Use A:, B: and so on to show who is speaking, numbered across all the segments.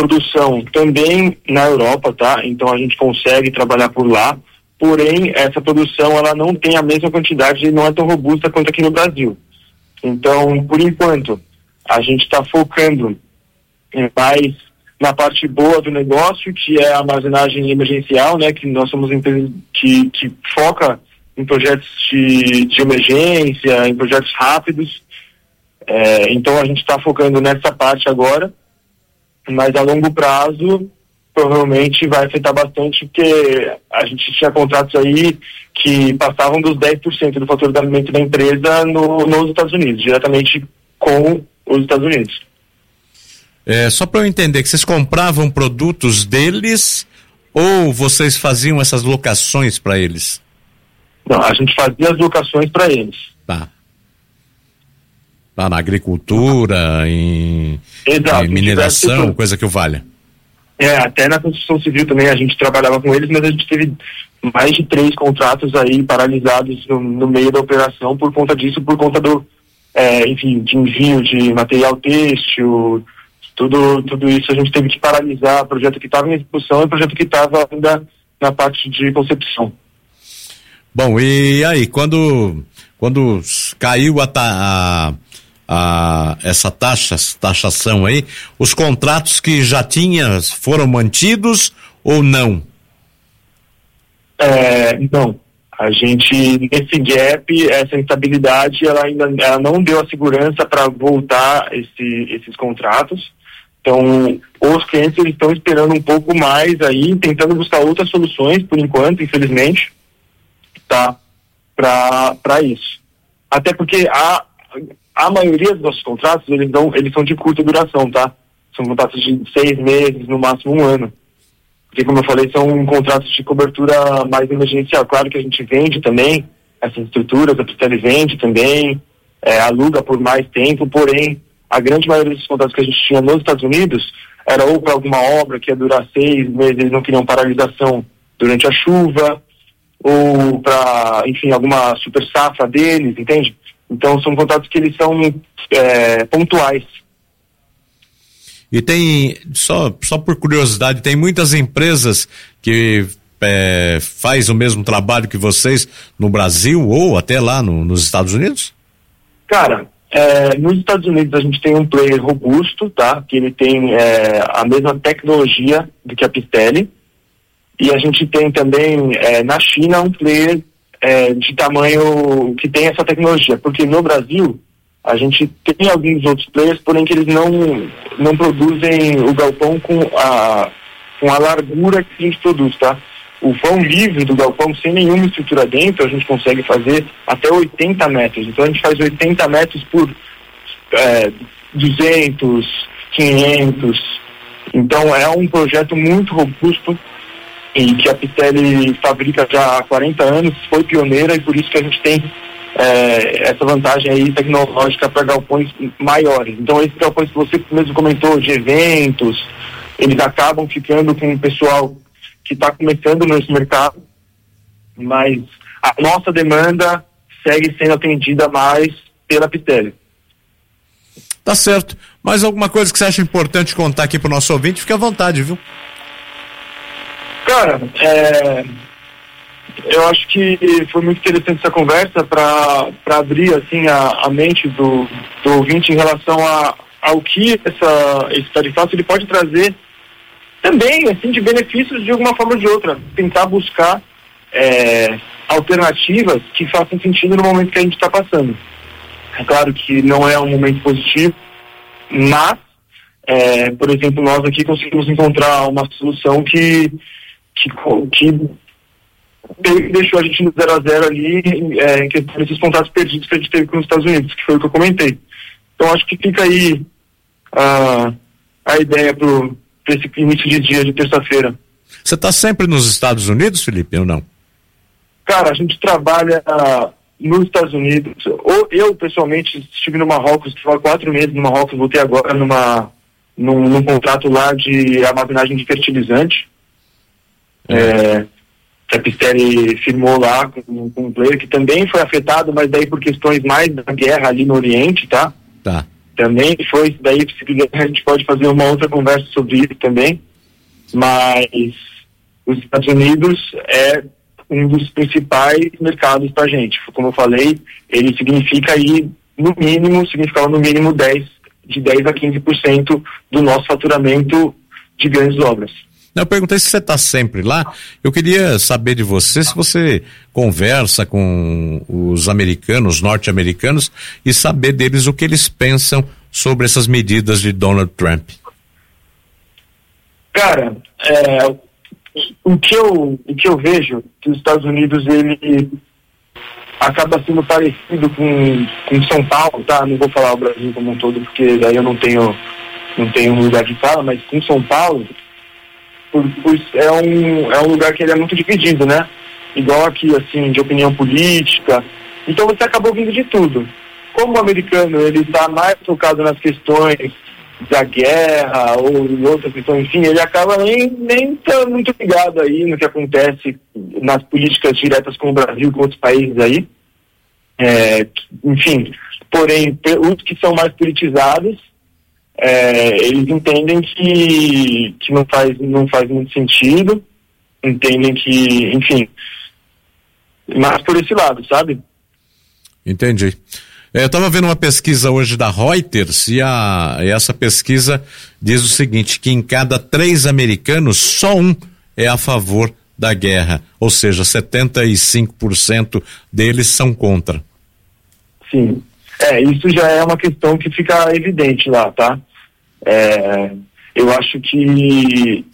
A: produção também na Europa, tá? Então a gente consegue trabalhar por lá, porém essa produção ela não tem a mesma quantidade e não é tão robusta quanto aqui no Brasil. Então, por enquanto, a gente está focando mais na parte boa do negócio, que é a armazenagem emergencial, né? Que nós somos uma empresa que foca em projetos de emergência, em projetos rápidos. Então a gente está focando nessa parte agora, mas a longo prazo provavelmente vai afetar bastante, porque a gente tinha contratos aí que passavam dos 10% do faturamento da empresa nos Estados Unidos, diretamente com os Estados Unidos.
B: Só para eu entender, que vocês compravam produtos deles ou vocês faziam essas locações para eles?
A: Não, a gente fazia as locações para eles.
B: Tá. Lá na agricultura, em mineração, coisa que o valha.
A: Até na construção civil também a gente trabalhava com eles, mas a gente teve mais de 3 contratos aí paralisados no meio da operação por conta disso, por conta do, de envio de material têxtil, tudo isso a gente teve que paralisar, projeto que estava em execução e projeto que estava ainda na parte de concepção.
B: Bom, e aí, quando caiu essa taxação aí, os contratos que já tinha foram mantidos ou não?
A: Não. A gente, nesse gap, essa instabilidade, ela não deu a segurança para voltar esses contratos. Então, os clientes eles estão esperando um pouco mais aí, tentando buscar outras soluções, por enquanto, infelizmente, tá? Para isso. Até porque a maioria dos nossos contratos, eles são de curta duração, tá? São contratos de 6 meses, no máximo 1 ano. Porque, como eu falei, são contratos de cobertura mais emergencial. Claro que a gente vende também essas estruturas, a Pistelli vende também, aluga por mais tempo, porém, a grande maioria dos contratos que a gente tinha nos Estados Unidos era ou para alguma obra que ia durar 6 meses, eles não queriam paralisação durante a chuva, ou para, enfim, alguma super safra deles, entende? Então são contratos que eles são pontuais.
B: E tem, só por curiosidade, tem muitas empresas que faz o mesmo trabalho que vocês no Brasil ou até lá nos Estados Unidos?
A: Cara, nos Estados Unidos a gente tem um player robusto, tá? Que ele tem a mesma tecnologia do que a Pistelli. E a gente tem também na China um player de tamanho que tem essa tecnologia, porque no Brasil a gente tem alguns outros players, porém que eles não produzem o galpão com a largura que a gente produz, tá? O vão livre do galpão, sem nenhuma estrutura dentro, a gente consegue fazer até 80 metros. Então a gente faz 80 metros por 200, 500. Então é um projeto muito robusto e que a Pistelli fabrica já há 40 anos, foi pioneira, e por isso que a gente tem essa vantagem aí tecnológica para galpões maiores. Então esses galpões que você mesmo comentou, de eventos, eles acabam ficando com o pessoal que está começando nesse mercado, mas a nossa demanda segue sendo atendida mais pela Pistelli.
B: Tá certo. Mais alguma coisa que você acha importante contar aqui pro nosso ouvinte? Fique à vontade, viu?
A: Cara, eu acho que foi muito interessante essa conversa para abrir assim a mente do ouvinte em relação ao que esse tarifaço ele pode trazer também, assim, de benefícios de alguma forma ou de outra. Tentar buscar alternativas que façam sentido no momento que a gente está passando. É claro que não é um momento positivo, mas, por exemplo, nós aqui conseguimos encontrar uma solução que deixou a gente no 0-0 ali em questão desses contratos perdidos que a gente teve com os Estados Unidos, que foi o que eu comentei. Então acho que fica aí a ideia para esse início de dia de terça-feira.
B: Você está sempre nos Estados Unidos, Felipe, ou não?
A: Cara, a gente trabalha nos Estados Unidos. Eu pessoalmente estive no Marrocos, estive há 4 meses no Marrocos, voltei agora num contrato lá de armazenagem de fertilizante. Que a Pistelli firmou lá com um player que também foi afetado, mas daí por questões mais da guerra ali no Oriente, tá?
B: Tá.
A: também foi, daí se quiser a gente pode fazer uma outra conversa sobre isso também, mas os Estados Unidos é um dos principais mercados para a gente. Como eu falei, ele significava no mínimo 10 a 15% do nosso faturamento de grandes obras.
B: Eu perguntei se você está sempre lá. Eu queria saber de você se você conversa com os americanos, norte-americanos, e saber deles o que eles pensam sobre essas medidas de Donald Trump.
A: Cara, o que eu vejo que os Estados Unidos ele acaba sendo parecido com São Paulo, tá? Não vou falar o Brasil como um todo, porque daí eu não tenho lugar de fala, mas com São Paulo é um lugar que ele é muito dividido, né? Igual aqui, assim, de opinião política. Então você acaba ouvindo de tudo. Como o americano, ele está mais focado nas questões da guerra ou em outras questões, enfim, ele acaba nem tá muito ligado aí no que acontece nas políticas diretas com o Brasil, com outros países aí. Enfim, porém, os que são mais politizados, eles entendem que não faz muito sentido, entendem que, enfim, mais por esse lado, sabe?
B: Entendi. Eu estava vendo uma pesquisa hoje da Reuters e essa pesquisa diz o seguinte, que em cada 3 americanos, só um é a favor da guerra, ou seja, 75% deles são contra.
A: Sim, isso já é uma questão que fica evidente lá, tá? Eu acho que,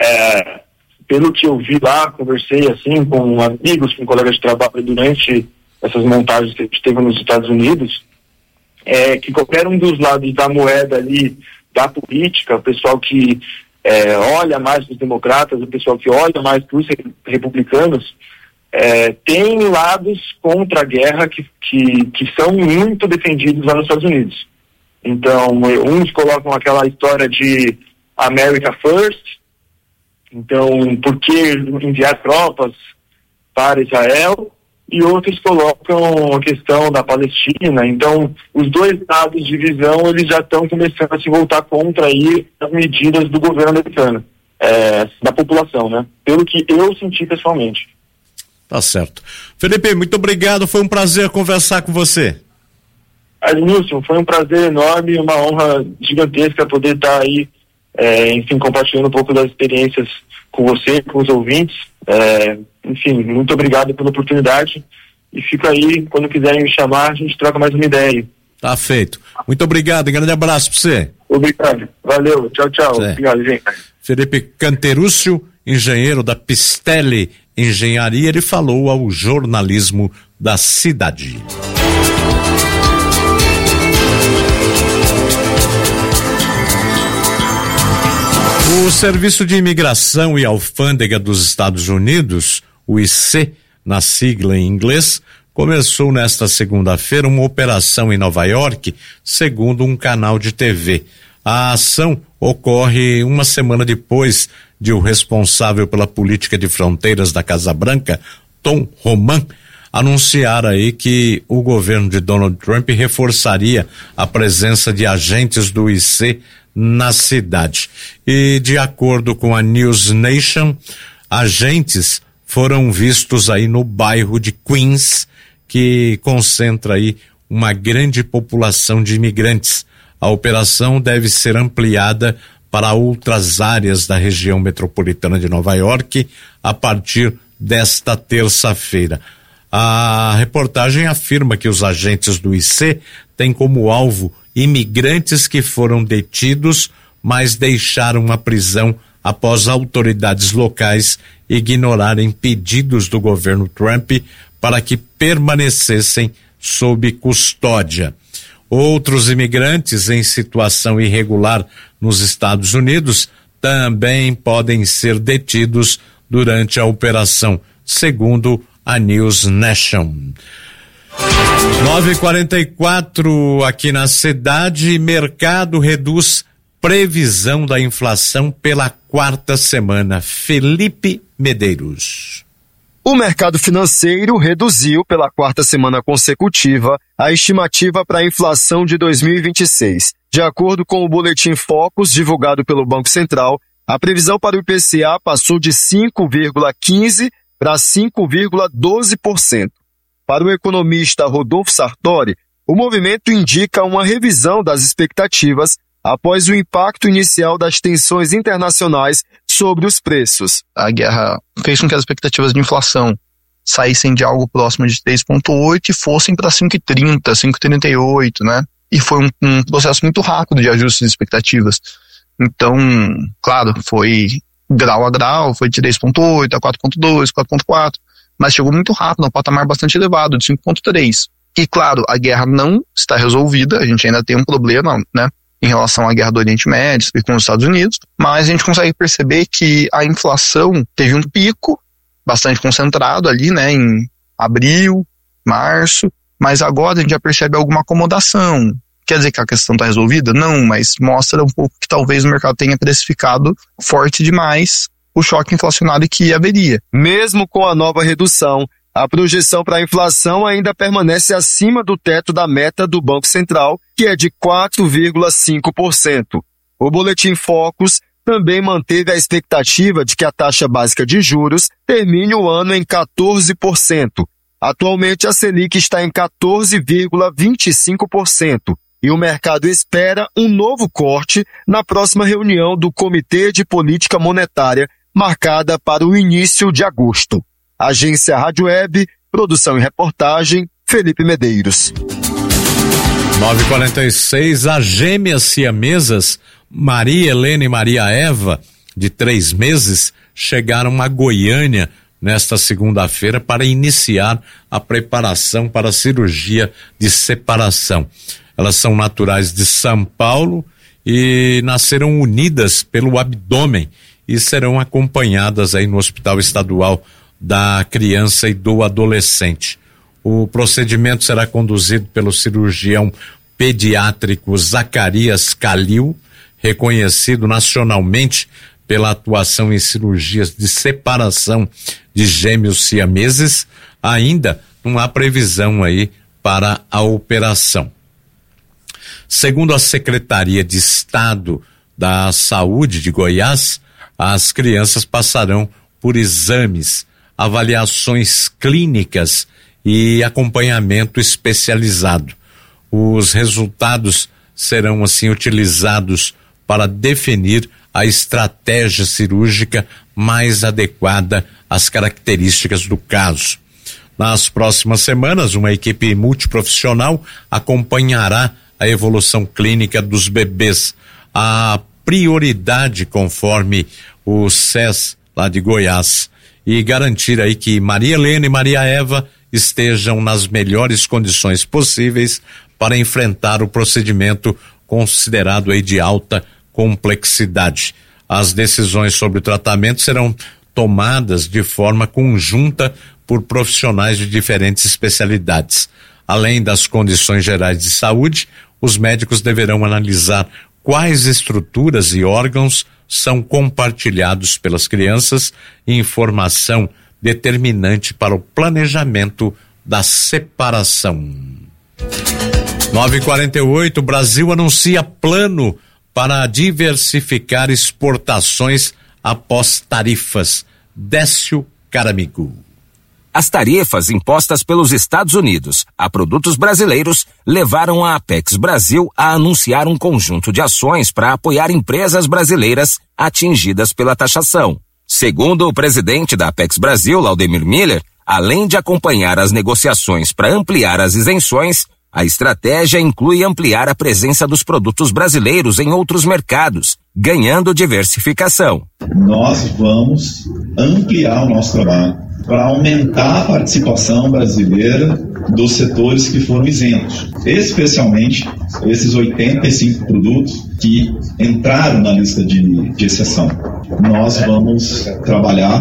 A: pelo que eu vi lá, conversei assim com amigos, com colegas de trabalho durante essas montagens que a gente teve nos Estados Unidos, que qualquer um dos lados da moeda ali, da política, o pessoal que olha mais para os democratas, o pessoal que olha mais para os republicanos, tem lados contra a guerra que são muito defendidos lá nos Estados Unidos. Então, uns colocam aquela história de America First, então, por que enviar tropas para Israel? E outros colocam a questão da Palestina. Então, os dois lados de visão, eles já estão começando a se voltar contra aí as medidas do governo americano, da população, né? Pelo que eu senti pessoalmente.
B: Tá certo. Felipe, muito obrigado, foi um prazer conversar com você.
A: Nilson, foi um prazer enorme e uma honra gigantesca poder estar aí, enfim, compartilhando um pouco das experiências com você, com os ouvintes. Enfim, muito obrigado pela oportunidade e fico aí, quando quiserem me chamar, a gente troca mais uma ideia aí.
B: Tá feito. Muito obrigado, grande abraço pra você.
A: Obrigado, valeu, tchau, tchau. Obrigado, gente.
B: Felipe Canterúcio, engenheiro da Pistelli Engenharia, ele falou ao jornalismo da cidade. O Serviço de Imigração e Alfândega dos Estados Unidos, o IC, na sigla em inglês, começou nesta segunda-feira uma operação em Nova York, segundo um canal de TV. A ação ocorre uma semana depois de o responsável pela política de fronteiras da Casa Branca, Tom Homan, anunciar aí que o governo de Donald Trump reforçaria a presença de agentes do IC na cidade. E de acordo com a News Nation, agentes foram vistos aí no bairro de Queens, que concentra aí uma grande população de imigrantes. A operação deve ser ampliada para outras áreas da região metropolitana de Nova York a partir desta terça-feira. A reportagem afirma que os agentes do IC têm como alvo imigrantes que foram detidos, mas deixaram a prisão após autoridades locais ignorarem pedidos do governo Trump para que permanecessem sob custódia. Outros imigrantes em situação irregular nos Estados Unidos também podem ser detidos durante a operação, segundo a News Nation. 9h44 aqui na cidade, mercado reduz previsão da inflação pela 4ª semana. Felipe Medeiros.
C: O mercado financeiro reduziu pela 4ª semana consecutiva a estimativa para a inflação de 2026. De acordo com o Boletim Focus divulgado pelo Banco Central, a previsão para o IPCA passou de 5,15% para 5,12%. Para o economista Rodolfo Sartori, o movimento indica uma revisão das expectativas após o impacto inicial das tensões internacionais sobre os preços.
D: A guerra fez com que as expectativas de inflação saíssem de algo próximo de 3,8% e fossem para 5,30%, 5,38%, né? E foi um processo muito rápido de ajuste de expectativas. Então, claro, foi grau a grau, foi de 3,8% a 4,2%, 4,4%, mas chegou muito rápido, a um patamar bastante elevado, de 5,3%. E, claro, a guerra não está resolvida, a gente ainda tem um problema, né, em relação à guerra do Oriente Médio e com os Estados Unidos, mas a gente consegue perceber que a inflação teve um pico bastante concentrado ali, né, em abril, março, mas agora a gente já percebe alguma acomodação. Quer dizer que a questão está resolvida? Não, mas mostra um pouco que talvez o mercado tenha precificado forte demais o choque inflacionário que haveria.
C: Mesmo com a nova redução, a projeção para a inflação ainda permanece acima do teto da meta do Banco Central, que é de 4,5%. O Boletim Focus também manteve a expectativa de que a taxa básica de juros termine o ano em 14%. Atualmente, a Selic está em 14,25%. E o mercado espera um novo corte na próxima reunião do Comitê de Política Monetária, marcada para o início de agosto. Agência Rádio Web, produção e reportagem, Felipe Medeiros.
B: 9h46, as gêmeas siamesas, Maria Helena e Maria Eva, de 3 meses, chegaram a Goiânia nesta segunda-feira para iniciar a preparação para a cirurgia de separação. Elas são naturais de São Paulo e nasceram unidas pelo abdômen e serão acompanhadas aí no Hospital Estadual da Criança e do Adolescente. O procedimento será conduzido pelo cirurgião pediátrico Zacarias Calil, reconhecido nacionalmente pela atuação em cirurgias de separação de gêmeos siameses. Ainda não há previsão aí para a operação. Segundo a Secretaria de Estado da Saúde de Goiás, as crianças passarão por exames, avaliações clínicas e acompanhamento especializado. Os resultados serão assim utilizados para definir a estratégia cirúrgica mais adequada às características do caso. Nas próximas semanas, uma equipe multiprofissional acompanhará a evolução clínica dos bebês. A prioridade, conforme o SES lá de Goiás, e garantir aí que Maria Helena e Maria Eva estejam nas melhores condições possíveis para enfrentar o procedimento considerado aí de alta complexidade. As decisões sobre o tratamento serão tomadas de forma conjunta por profissionais de diferentes especialidades. Além das condições gerais de saúde, os médicos deverão analisar quais estruturas e órgãos são compartilhados pelas crianças, informação determinante para o planejamento da separação. 9h48, o Brasil anuncia plano para diversificar exportações após tarifas. Décio Caramigo.
E: As tarifas impostas pelos Estados Unidos a produtos brasileiros levaram a Apex Brasil a anunciar um conjunto de ações para apoiar empresas brasileiras atingidas pela taxação. Segundo o presidente da Apex Brasil, Laudemir Miller, além de acompanhar as negociações para ampliar as isenções, a estratégia inclui ampliar a presença dos produtos brasileiros em outros mercados, ganhando diversificação.
F: Nós vamos ampliar o nosso trabalho para aumentar a participação brasileira dos setores que foram isentos, especialmente esses 85 produtos que entraram na lista de exceção. Nós vamos trabalhar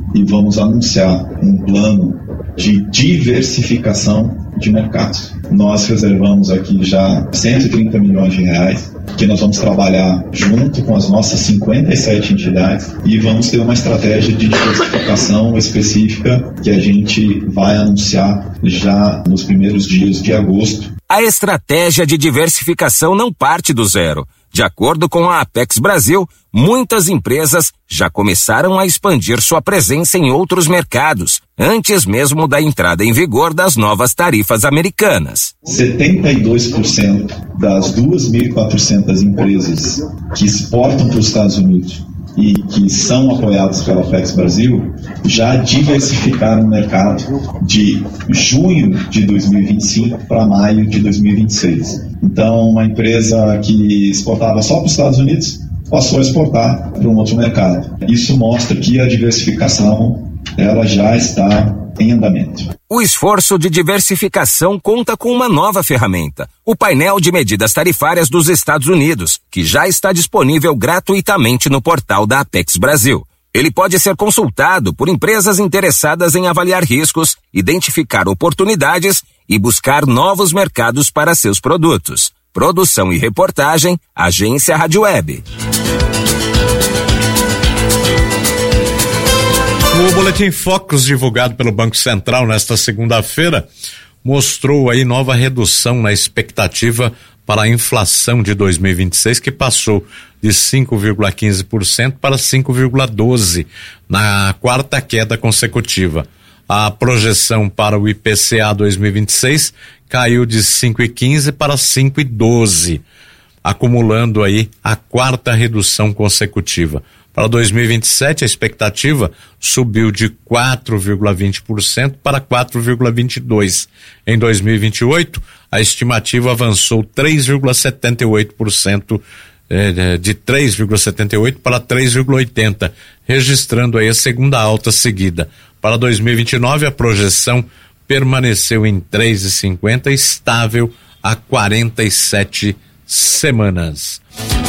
F: e vamos anunciar um plano de diversificação de mercados. Nós reservamos aqui já 130 milhões de reais, que nós vamos trabalhar junto com as nossas 57 entidades e vamos ter uma estratégia de diversificação específica que a gente vai anunciar já nos primeiros dias de agosto.
E: A estratégia de diversificação não parte do zero. De acordo com a Apex Brasil, muitas empresas já começaram a expandir sua presença em outros mercados, antes mesmo da entrada em vigor das novas tarifas americanas.
F: 72% das 2.400 empresas que exportam para os Estados Unidos e que são apoiadas pela Apex Brasil já diversificaram o mercado de junho de 2025 para maio de 2026. Então, uma empresa que exportava só para os Estados Unidos passou a exportar para um outro mercado. Isso mostra que a diversificação ela já está em andamento.
E: O esforço de diversificação conta com uma nova ferramenta, o painel de medidas tarifárias dos Estados Unidos, que já está disponível gratuitamente no portal da Apex Brasil. Ele pode ser consultado por empresas interessadas em avaliar riscos, identificar oportunidades e buscar novos mercados para seus produtos. Produção e reportagem, Agência Rádio Web.
B: O Boletim Focus, divulgado pelo Banco Central nesta segunda-feira, mostrou aí nova redução na expectativa para a inflação de 2026, que passou de 5,15% para 5,12% na quarta queda consecutiva. A projeção para o IPCA 2026 caiu de 5,15% para 5,12%, acumulando aí a quarta redução consecutiva. Para 2027, a expectativa subiu de 4,20% para 4,22%. Em 2028, a estimativa avançou 3,78%, de 3,78% para 3,80%, registrando aí a segunda alta seguida. Para 2029, a projeção permaneceu em 3,50%, estável há 47 semanas.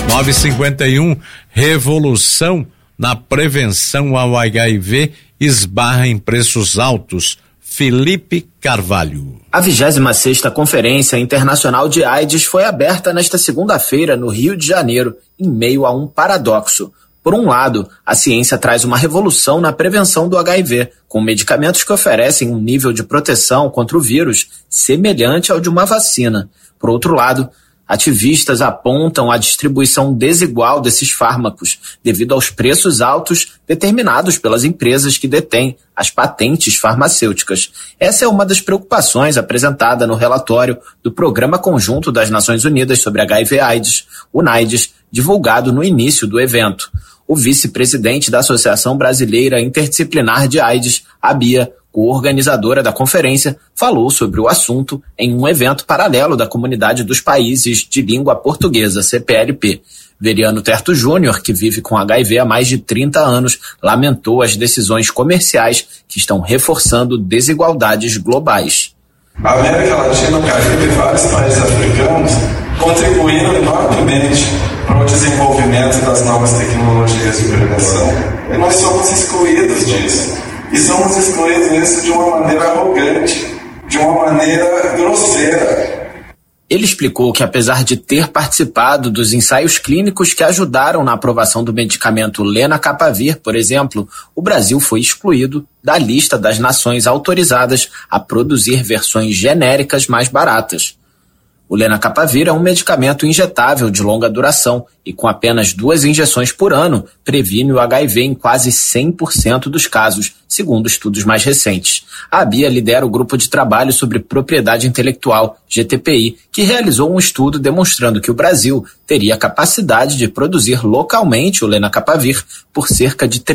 B: 951, revolução na prevenção ao HIV esbarra em preços altos. Felipe Carvalho.
G: A 26ª Conferência Internacional de AIDS foi aberta nesta segunda-feira no Rio de Janeiro, em meio a um paradoxo. Por um lado, a ciência traz uma revolução na prevenção do HIV, com medicamentos que oferecem um nível de proteção contra o vírus semelhante ao de uma vacina. Por outro lado, ativistas apontam a distribuição desigual desses fármacos, devido aos preços altos determinados pelas empresas que detêm as patentes farmacêuticas. Essa é uma das preocupações apresentada no relatório do Programa Conjunto das Nações Unidas sobre HIV/AIDS, o UNAIDS, divulgado no início do evento. O vice-presidente da Associação Brasileira Interdisciplinar de AIDS, a BIA, organizadora da conferência, falou sobre o assunto em um evento paralelo da Comunidade dos Países de Língua Portuguesa, CPLP. Veriano Terto Júnior, que vive com HIV há mais de 30 anos, lamentou as decisões comerciais que estão reforçando desigualdades globais.
H: A América Latina, o Caribe e vários países africanos contribuíram enormemente para o desenvolvimento das novas tecnologias de prevenção. E nós somos excluídos disso. E somos excluídos disso de uma maneira arrogante, de uma maneira grosseira.
G: Ele explicou que, apesar de ter participado dos ensaios clínicos que ajudaram na aprovação do medicamento Lenacapavir, por exemplo, o Brasil foi excluído da lista das nações autorizadas a produzir versões genéricas mais baratas. O Lenacapavir é um medicamento injetável de longa duração e, com apenas 2 injeções por ano, previne o HIV em quase 100% dos casos, segundo estudos mais recentes. A BIA lidera o Grupo de Trabalho sobre Propriedade Intelectual, GTPI, que realizou um estudo demonstrando que o Brasil teria capacidade de produzir localmente o Lenacapavir por cerca de R$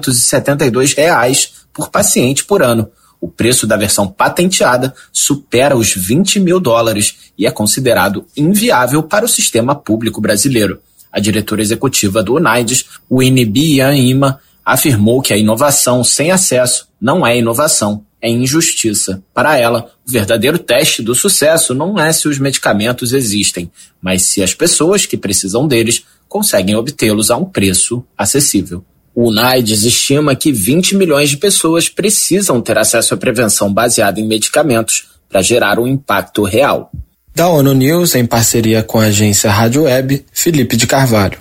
G: 372 por paciente por ano. O preço da versão patenteada supera os $20 mil e é considerado inviável para o sistema público brasileiro. A diretora executiva do UNAIDS, Winnie Bian Ima, afirmou que a inovação sem acesso não é inovação, é injustiça. Para ela, o verdadeiro teste do sucesso não é se os medicamentos existem, mas se as pessoas que precisam deles conseguem obtê-los a um preço acessível. O UNAIDS estima que 20 milhões de pessoas precisam ter acesso à prevenção baseada em medicamentos para gerar um impacto real.
I: Da ONU News, em parceria com a agência Rádio Web, Felipe de Carvalho.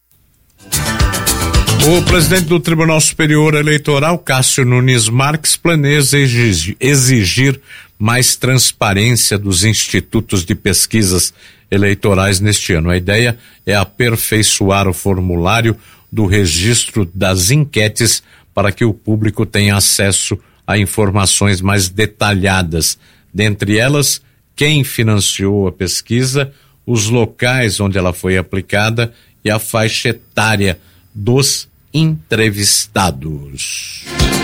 B: O presidente do Tribunal Superior Eleitoral, Cássio Nunes Marques, planeja exigir mais transparência dos institutos de pesquisas eleitorais neste ano. A ideia é aperfeiçoar o formulário do registro das enquetes para que o público tenha acesso a informações mais detalhadas. Dentre elas, quem financiou a pesquisa, os locais onde ela foi aplicada e a faixa etária dos entrevistados.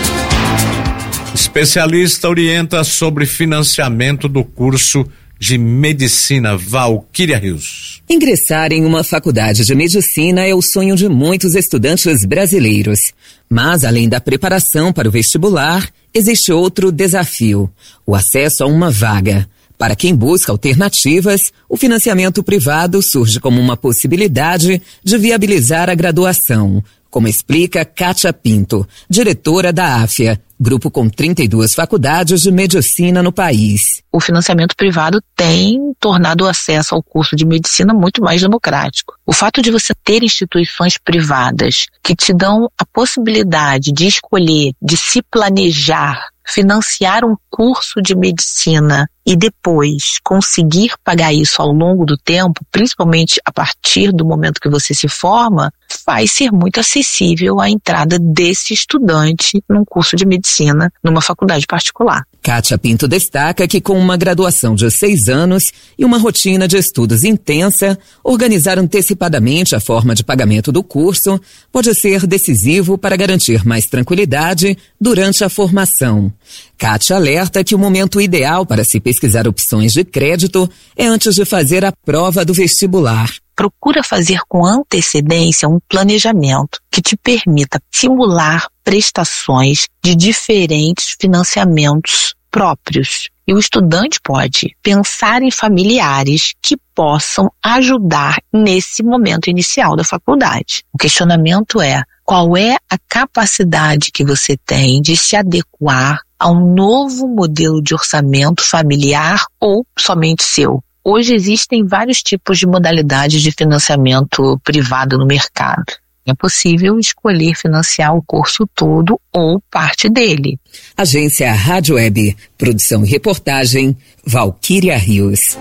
B: Especialista orienta sobre financiamento do curso de medicina. Valquíria Rios.
J: Ingressar em uma faculdade de medicina é o sonho de muitos estudantes brasileiros. Mas, além da preparação para o vestibular, existe outro desafio: o acesso a uma vaga. Para quem busca alternativas, o financiamento privado surge como uma possibilidade de viabilizar a graduação, como explica Kátia Pinto, diretora da AFIA, grupo com 32 faculdades de medicina no país.
K: O financiamento privado tem tornado o acesso ao curso de medicina muito mais democrático. O fato de você ter instituições privadas que te dão a possibilidade de escolher, de se planejar, financiar um curso de medicina e depois conseguir pagar isso ao longo do tempo, principalmente a partir do momento que você se forma, vai ser muito acessível a entrada desse estudante num curso de medicina numa faculdade particular.
J: Kátia Pinto destaca que com uma graduação de 6 anos e uma rotina de estudos intensa, organizar antecipadamente a forma de pagamento do curso pode ser decisivo para garantir mais tranquilidade durante a formação. Kátia alerta que o momento ideal para se pesquisar opções de crédito é antes de fazer a prova do vestibular.
K: Procura fazer com antecedência um planejamento que te permita simular prestações de diferentes financiamentos próprios. E o estudante pode pensar em familiares que possam ajudar nesse momento inicial da faculdade. O questionamento é: qual é a capacidade que você tem de se adequar a um novo modelo de orçamento familiar ou somente seu? Hoje existem vários tipos de modalidades de financiamento privado no mercado. É possível escolher financiar o curso todo ou parte dele.
J: Agência Rádio Web, produção e reportagem, Valquíria Rios.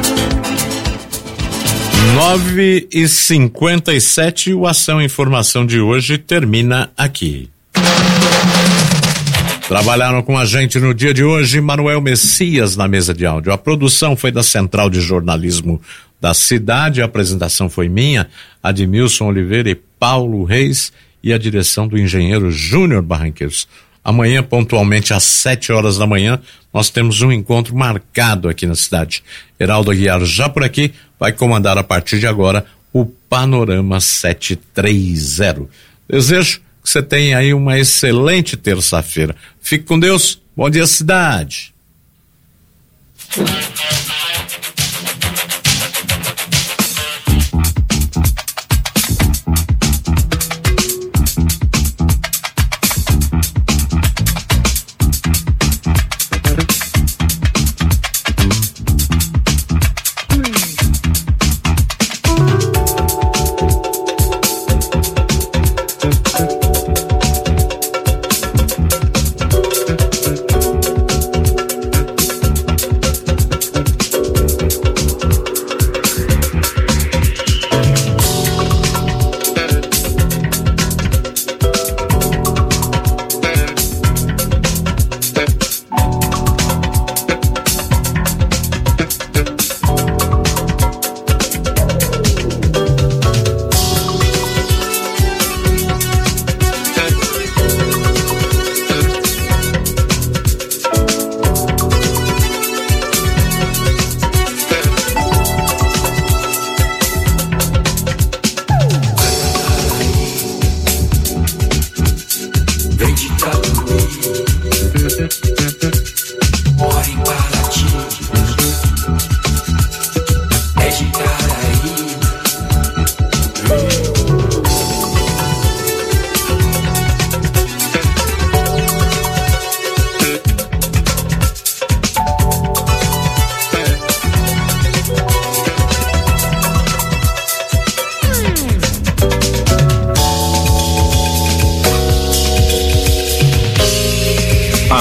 B: 9h57, o Ação e Informação de hoje termina aqui. Trabalharam com a gente no dia de hoje Manuel Messias na mesa de áudio. A produção foi da Central de Jornalismo da cidade, a apresentação foi minha, Admilson Oliveira e Paulo Reis, e a direção do engenheiro Júnior Barranqueiros. Amanhã, pontualmente às 7 horas da manhã, nós temos um encontro marcado aqui na cidade. Heraldo Aguiar já por aqui vai comandar a partir de agora o Panorama 730. Desejo que você tenha aí uma excelente terça-feira. Fique com Deus. Bom dia, cidade.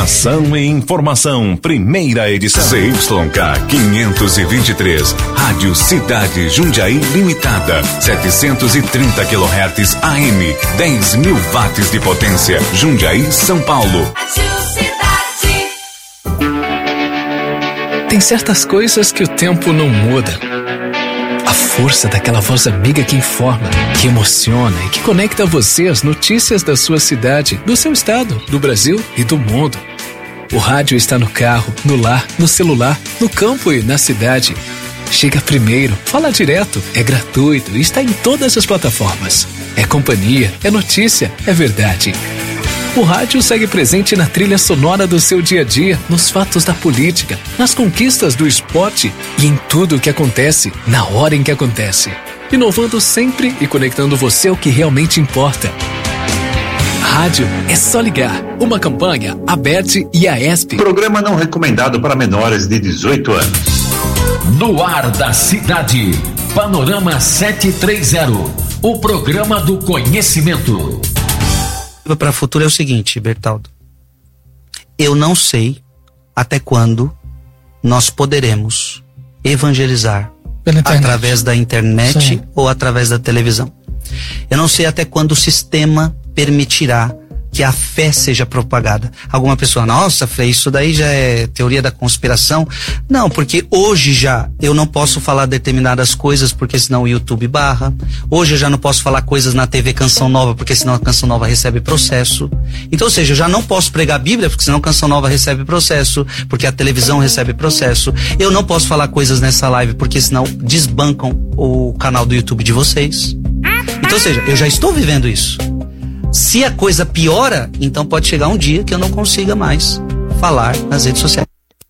L: Ação e informação, primeira edição. ZYK 523, Rádio Cidade Jundiaí Limitada, 730 kHz AM, 10.000 watts de potência, Jundiaí, São Paulo.
M: Tem certas coisas que o tempo não muda. A força daquela voz amiga que informa, que emociona e que conecta você às notícias da sua cidade, do seu estado, do Brasil e do mundo. O rádio está no carro, no lar, no celular, no campo e na cidade. Chega primeiro, fala direto, é gratuito e está em todas as plataformas. É companhia, é notícia, é verdade. O rádio segue presente na trilha sonora do seu dia a dia, nos fatos da política, nas conquistas do esporte e em tudo o que acontece, na hora em que acontece. Inovando sempre e conectando você ao que realmente importa. Rádio é só ligar. Uma campanha, ABERT e AESP.
N: Programa não recomendado para menores de 18 anos.
O: No ar da cidade, Panorama 730, o programa do conhecimento.
P: Para o futuro é o seguinte, Bertaldo. Eu não sei até quando nós poderemos evangelizar através da internet Sim. ou através da televisão. Eu não sei até quando o sistema permitirá que a fé seja propagada. Alguma pessoa, nossa, Frei, isso daí já é teoria da conspiração. Não, porque hoje já eu não posso falar determinadas coisas porque senão o YouTube barra. Hoje eu já não posso falar coisas na TV Canção Nova porque senão a Canção Nova recebe processo. Então, ou seja, eu já não posso pregar a Bíblia porque senão a Canção Nova recebe processo, porque a televisão recebe processo. Eu não posso falar coisas nessa live porque senão desbancam o canal do YouTube de vocês. Então, ou seja, eu já estou vivendo isso. Se a coisa piora, então pode chegar um dia que eu não consiga mais falar nas redes sociais.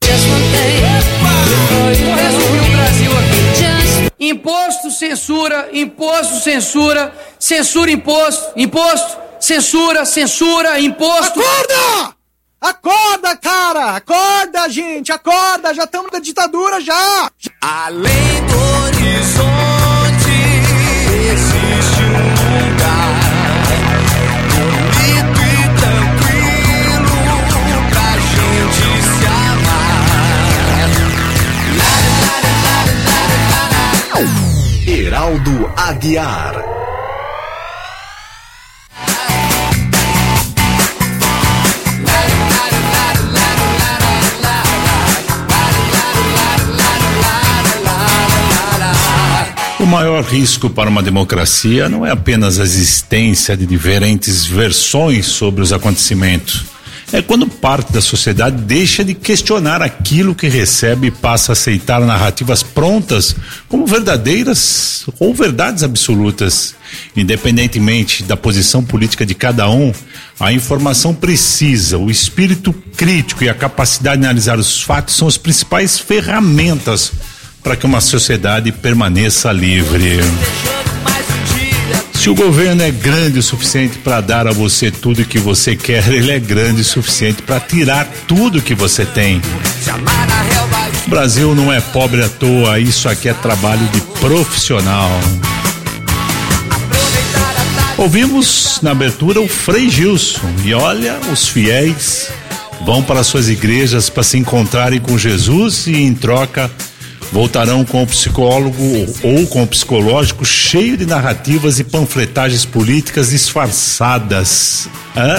Q: Imposto, censura, imposto, censura, censura, imposto, imposto, censura, censura, imposto.
R: Acorda! Acorda, cara! Acorda, gente! Acorda! Já estamos na ditadura, já!
S: Além do horizonte existe um lugar bonito e tranquilo pra gente se amar.
L: Heraldo Aguiar.
T: O maior risco para uma democracia não é apenas a existência de diferentes versões sobre os acontecimentos. É quando parte da sociedade deixa de questionar aquilo que recebe e passa a aceitar narrativas prontas como verdadeiras ou verdades absolutas. Independentemente da posição política de cada um, a informação precisa, o espírito crítico e a capacidade de analisar os fatos são as principais ferramentas para que uma sociedade permaneça livre. Se o governo é grande o suficiente para dar a você tudo o que você quer, ele é grande o suficiente para tirar tudo o que você tem. O Brasil não é pobre à toa, isso aqui é trabalho de profissional. Ouvimos na abertura o Frei Gilson, e olha, os fiéis vão para suas igrejas para se encontrarem com Jesus e em troca voltarão com o psicólogo ou com o psicológico cheio de narrativas e panfletagens políticas disfarçadas. Hã?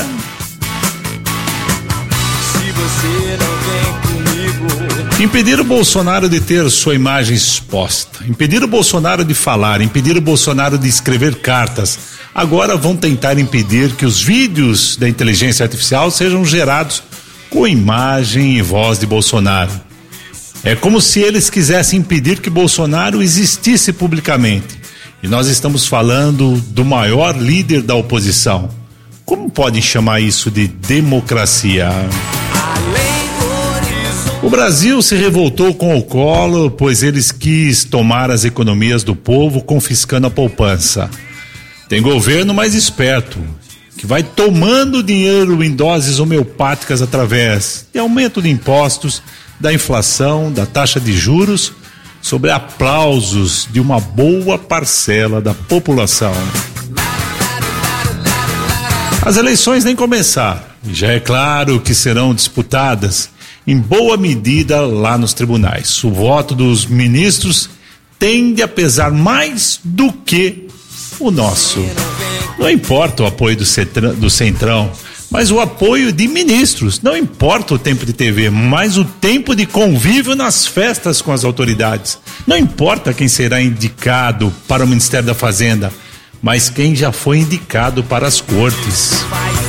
S: Se você não vem comigo.
T: Impedir o Bolsonaro de ter sua imagem exposta, impedir o Bolsonaro de falar, impedir o Bolsonaro de escrever cartas. Agora vão tentar impedir que os vídeos da inteligência artificial sejam gerados com imagem e voz de Bolsonaro. É como se eles quisessem impedir que Bolsonaro existisse publicamente. E nós estamos falando do maior líder da oposição. Como podem chamar isso de democracia? O Brasil se revoltou com o Collor, pois eles quis tomar as economias do povo, confiscando a poupança. Tem governo mais esperto, que vai tomando dinheiro em doses homeopáticas através de aumento de impostos, da inflação, da taxa de juros, sobre aplausos de uma boa parcela da população. As eleições nem começaram. Já é claro que serão disputadas em boa medida lá nos tribunais. O voto dos ministros tende a pesar mais do que o nosso. Não importa o apoio do Centrão, mas o apoio de ministros. Não importa o tempo de TV, mas o tempo de convívio nas festas com as autoridades. Não importa quem será indicado para o Ministério da Fazenda, mas quem já foi indicado para as cortes.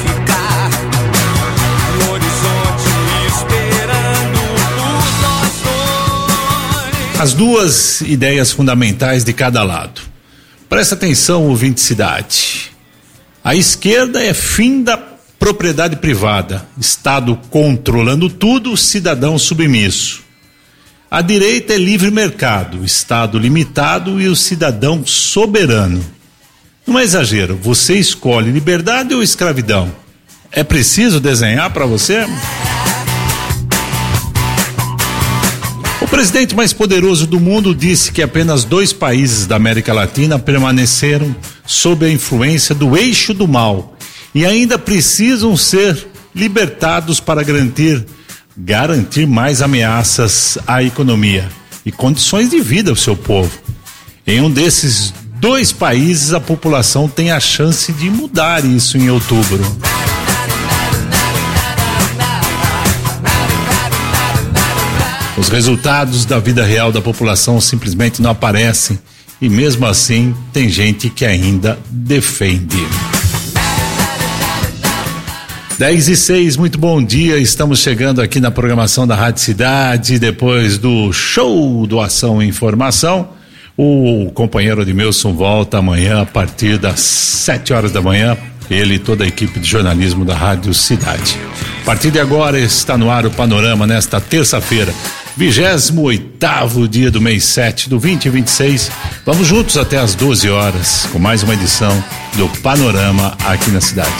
T: As duas ideias fundamentais de cada lado. Presta atenção, ouvinte cidade. A esquerda é fim da propriedade privada, Estado controlando tudo, cidadão submisso. A direita é livre mercado, Estado limitado e o cidadão soberano. Não é exagero, você escolhe liberdade ou escravidão? É preciso desenhar para você? O presidente mais poderoso do mundo disse que apenas 2 países da América Latina permaneceram sob a influência do eixo do mal e ainda precisam ser libertados para garantir mais ameaças à economia e condições de vida ao seu povo. Em um desses 2 países, a população tem a chance de mudar isso em outubro. Os resultados da vida real da população simplesmente não aparecem e mesmo assim tem gente que ainda defende. 10:06, muito bom dia, estamos chegando aqui na programação da Rádio Cidade, depois do show do Ação e Informação. O companheiro Edmilson volta amanhã a partir das 7 horas da manhã, ele e toda a equipe de jornalismo da Rádio Cidade. A partir de agora está no ar o Panorama nesta terça-feira, 28º dia do mês 7 do 2026. Vamos juntos até às 12 horas com mais uma edição do Panorama aqui na cidade.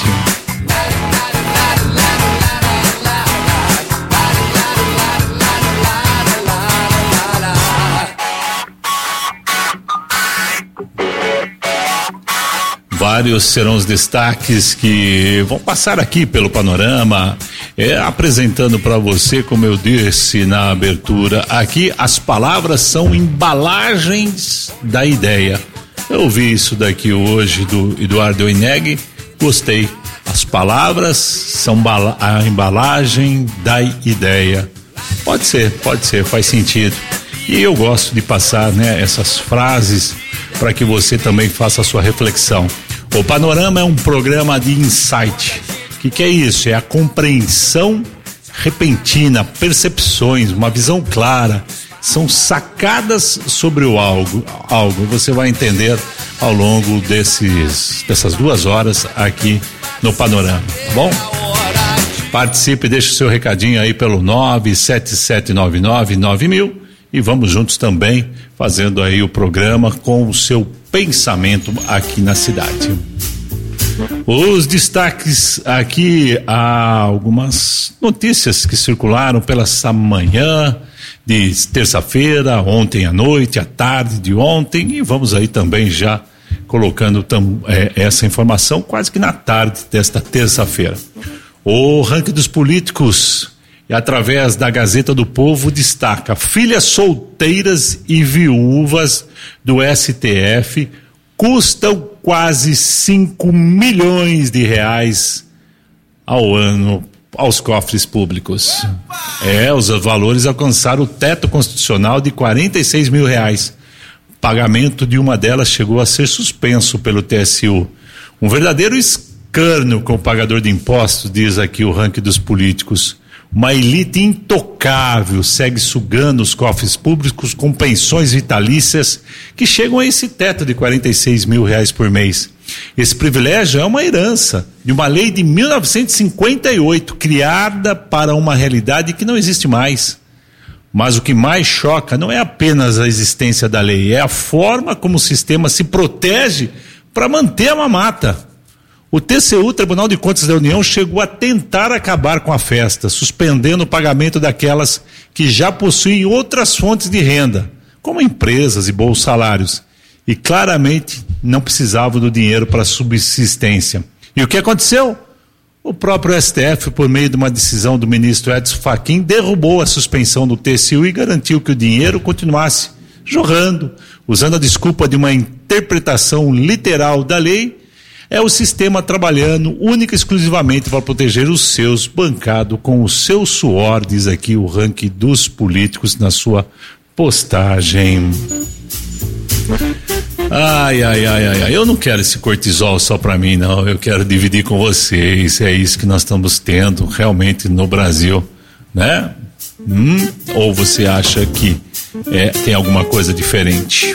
T: Vários serão os destaques que vão passar aqui pelo Panorama, apresentando para você, como eu disse na abertura, aqui as palavras são embalagens da ideia. Eu ouvi isso daqui hoje do Eduardo Oineg, gostei. As palavras são a embalagem da ideia. Pode ser, faz sentido. E eu gosto de passar, essas frases para que você também faça a sua reflexão. O Panorama é um programa de insight. O que é isso? É a compreensão repentina, percepções, uma visão clara. São sacadas sobre o algo. Você vai entender ao longo dessas 2 horas aqui no Panorama, tá bom? Participe, deixe o seu recadinho aí pelo 977999000 e vamos juntos também fazendo aí o programa com o seu pensamento aqui na cidade. Os destaques aqui, há algumas notícias que circularam pela essa manhã de terça-feira, ontem à noite, à tarde de ontem, e vamos aí também já colocando essa informação quase que na tarde desta terça-feira. O ranking dos políticos, através da Gazeta do Povo, destaca: filhas solteiras e viúvas do STF custam quase 5 milhões de reais ao ano aos cofres públicos. Os valores alcançaram o teto constitucional de 46 mil reais. O pagamento de uma delas chegou a ser suspenso pelo TSU. Um verdadeiro escárnio com o pagador de impostos, diz aqui o ranking dos políticos. Uma elite intocável segue sugando os cofres públicos com pensões vitalícias que chegam a esse teto de 46 mil reais por mês. Esse privilégio é uma herança de uma lei de 1958, criada para uma realidade que não existe mais. Mas o que mais choca não é apenas a existência da lei, é a forma como o sistema se protege para manter a mamata. O TCU, Tribunal de Contas da União, chegou a tentar acabar com a festa, suspendendo o pagamento daquelas que já possuem outras fontes de renda, como empresas e bons salários, e claramente não precisavam do dinheiro para subsistência. E o que aconteceu? O próprio STF, por meio de uma decisão do ministro Edson Fachin, derrubou a suspensão do TCU e garantiu que o dinheiro continuasse jorrando, usando a desculpa de uma interpretação literal da lei. É o sistema trabalhando única e exclusivamente para proteger os seus, bancado com o seu suor, diz aqui o ranking dos políticos na sua postagem. Ai, eu não quero esse cortisol só para mim, não. Eu quero dividir com vocês. É isso que nós estamos tendo realmente no Brasil, né? Ou você acha que tem alguma coisa diferente?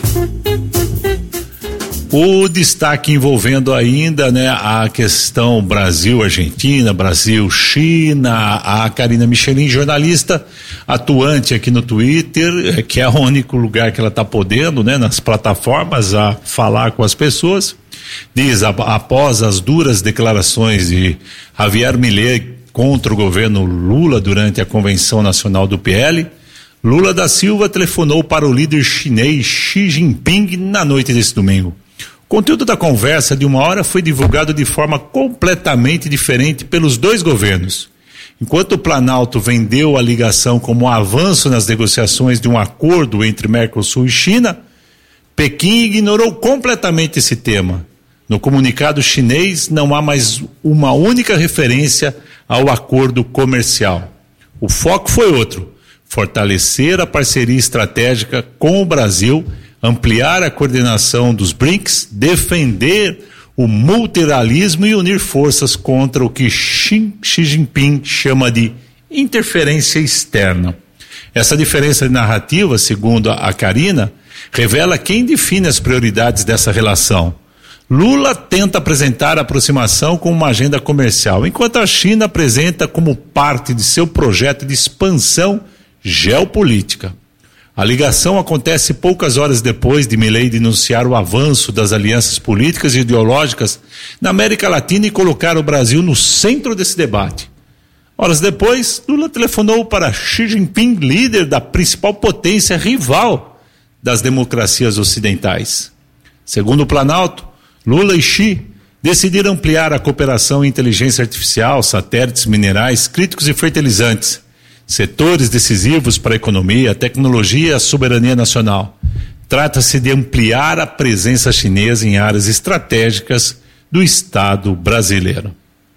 T: O destaque envolvendo ainda, né, a questão Brasil-Argentina, Brasil-China, a Karina Michelin, jornalista atuante aqui no Twitter, que é o único lugar que ela está podendo, né, nas plataformas, a falar com as pessoas, diz, após as duras declarações de Javier Milei contra o governo Lula durante a Convenção Nacional do PL, Lula da Silva telefonou para o líder chinês Xi Jinping na noite desse domingo. O conteúdo da conversa de 1 hora foi divulgado de forma completamente diferente pelos dois governos. Enquanto o Planalto vendeu a ligação como um avanço nas negociações de um acordo entre Mercosul e China, Pequim ignorou completamente esse tema. No comunicado chinês não há mais uma única referência ao acordo comercial. O foco foi outro: fortalecer a parceria estratégica com o Brasil, ampliar a coordenação dos BRICS, defender o multilateralismo e unir forças contra o que Xi Jinping chama de interferência externa. Essa diferença de narrativa, segundo a Karina, revela quem define as prioridades dessa relação. Lula tenta apresentar a aproximação como uma agenda comercial, enquanto a China apresenta como parte de seu projeto de expansão geopolítica. A ligação acontece poucas horas depois de Milei denunciar o avanço das alianças políticas e ideológicas na América Latina e colocar o Brasil no centro desse debate. Horas depois, Lula telefonou para Xi Jinping, líder da principal potência rival das democracias ocidentais. Segundo o Planalto, Lula e Xi decidiram ampliar a cooperação em inteligência artificial, satélites, minerais, críticos e fertilizantes, setores decisivos para a economia, a tecnologia e a soberania nacional. Trata-se de ampliar a presença chinesa em áreas estratégicas do Estado brasileiro.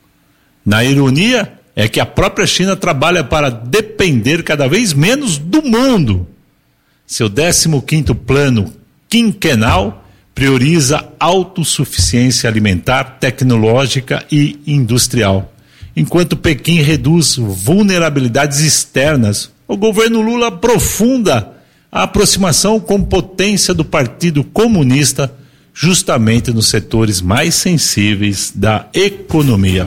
T: Na ironia é que a própria China trabalha para depender cada vez menos do mundo. Seu 15º plano quinquenal prioriza autossuficiência alimentar, tecnológica e industrial. Enquanto Pequim reduz vulnerabilidades externas, o governo Lula aprofunda a aproximação com potência do Partido Comunista, justamente nos setores mais sensíveis da economia.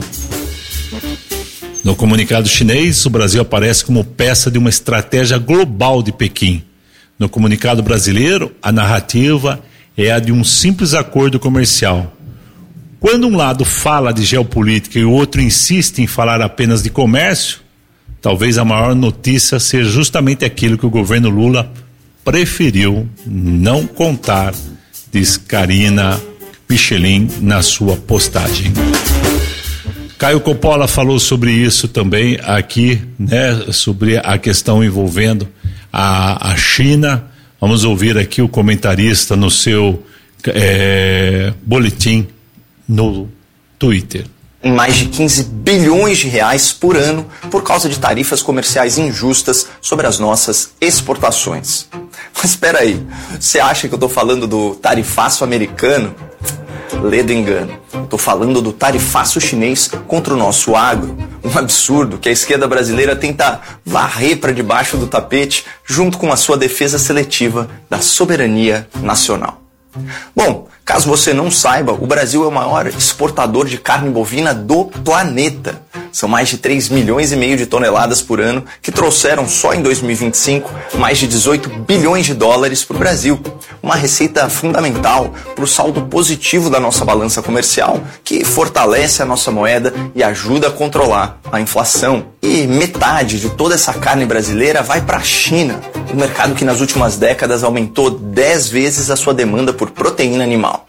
T: No comunicado chinês, o Brasil aparece como peça de uma estratégia global de Pequim. No comunicado brasileiro, a narrativa é a de um simples acordo comercial. Quando um lado fala de geopolítica e o outro insiste em falar apenas de comércio, talvez a maior notícia seja justamente aquilo que o governo Lula preferiu não contar, diz Karina Michelin na sua postagem. Caio Coppola falou sobre isso também aqui, né, sobre a questão envolvendo a China. Vamos ouvir aqui o comentarista no seu boletim no Twitter.
U: Mais de 15 bilhões de reais por ano por causa de tarifas comerciais injustas sobre as nossas exportações. Mas espera aí, você acha que eu estou falando do tarifaço americano? Lê do engano. Estou falando do tarifaço chinês contra o nosso agro. Um absurdo que a esquerda brasileira tenta varrer para debaixo do tapete junto com a sua defesa seletiva da soberania nacional. Bom, caso você não saiba, o Brasil é o maior exportador de carne bovina do planeta. São mais de 3,5 milhões de toneladas por ano que trouxeram só em 2025 mais de 18 bilhões de dólares para o Brasil. Uma receita fundamental para o saldo positivo da nossa balança comercial, que fortalece a nossa moeda e ajuda a controlar a inflação. E metade de toda essa carne brasileira vai para a China, um mercado que nas últimas décadas aumentou 10 vezes a sua demanda por proteína animal.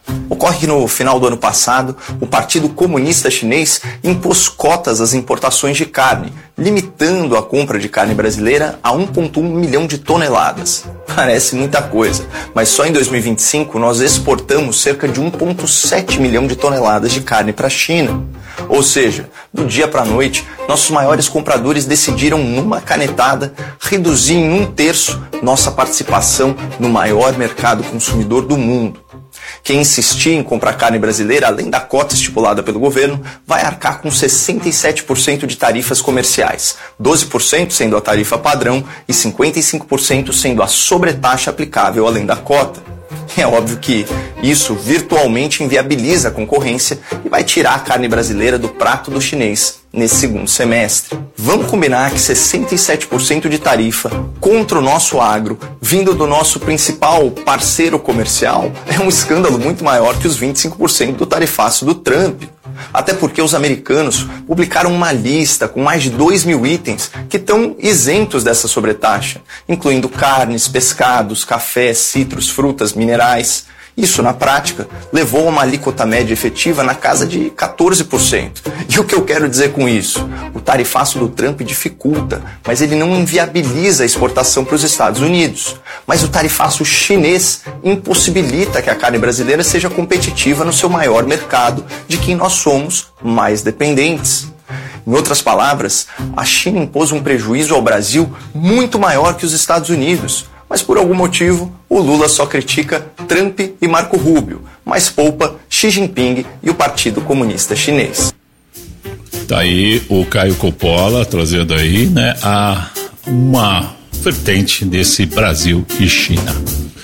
U: Ocorre que no final do ano passado, o Partido Comunista Chinês impôs cotas às importações de carne, limitando a compra de carne brasileira a 1,1 milhão de toneladas. Parece muita coisa, mas só em 2025 nós exportamos cerca de 1,7 milhão de toneladas de carne para a China. Ou seja, do dia para a noite, nossos maiores compradores decidiram, numa canetada, reduzir em 1/3 nossa participação no maior mercado consumidor do mundo. Quem insistir em comprar carne brasileira, além da cota estipulada pelo governo, vai arcar com 67% de tarifas comerciais, 12% sendo a tarifa padrão e 55% sendo a sobretaxa aplicável além da cota. É óbvio que isso virtualmente inviabiliza a concorrência e vai tirar a carne brasileira do prato do chinês nesse segundo semestre. Vamos combinar que 67% de tarifa contra o nosso agro, vindo do nosso principal parceiro comercial, é um escândalo muito maior que os 25% do tarifaço do Trump. Até porque os americanos publicaram uma lista com mais de 2.000 itens que estão isentos dessa sobretaxa, incluindo carnes, pescados, café, citros, frutas, minerais. Isso, na prática, levou a uma alíquota média efetiva na casa de 14%. E o que eu quero dizer com isso? O tarifaço do Trump dificulta, mas ele não inviabiliza a exportação para os Estados Unidos. Mas o tarifaço chinês impossibilita que a carne brasileira seja competitiva no seu maior mercado, de quem nós somos mais dependentes. Em outras palavras, a China impôs um prejuízo ao Brasil muito maior que os Estados Unidos. Mas por algum motivo, o Lula só critica Trump e Marco Rubio, mas poupa Xi Jinping e o Partido Comunista Chinês.
T: Tá aí o Caio Coppola trazendo aí, né, uma vertente desse Brasil e China.